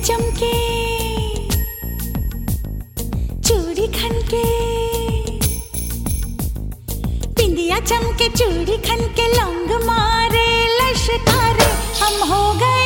चमके चूड़ी खनके, बिंदिया चमके चूड़ी खनके, लौंग मारे लश्कारे, हम हो गए